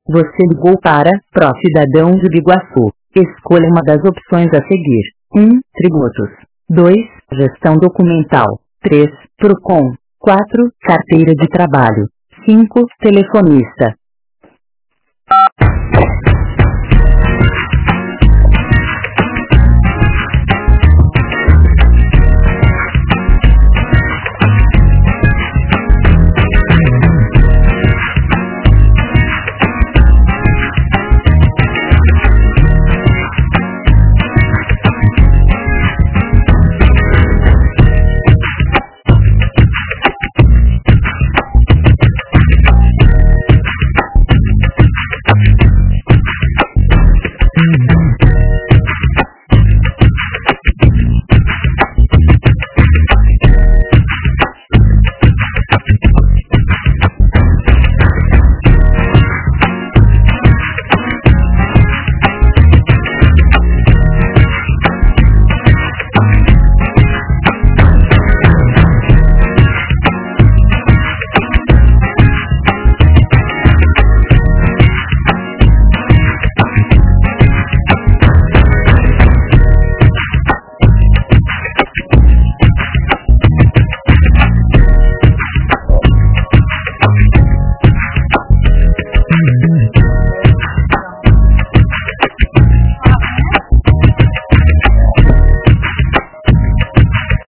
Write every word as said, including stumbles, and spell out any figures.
Você ligou para Procidadão de Biguaçu. Escolha uma das opções a seguir. um. Tributos. dois. Gestão documental. três. Procon. quatro. Carteira de trabalho. cinco. Telefonista.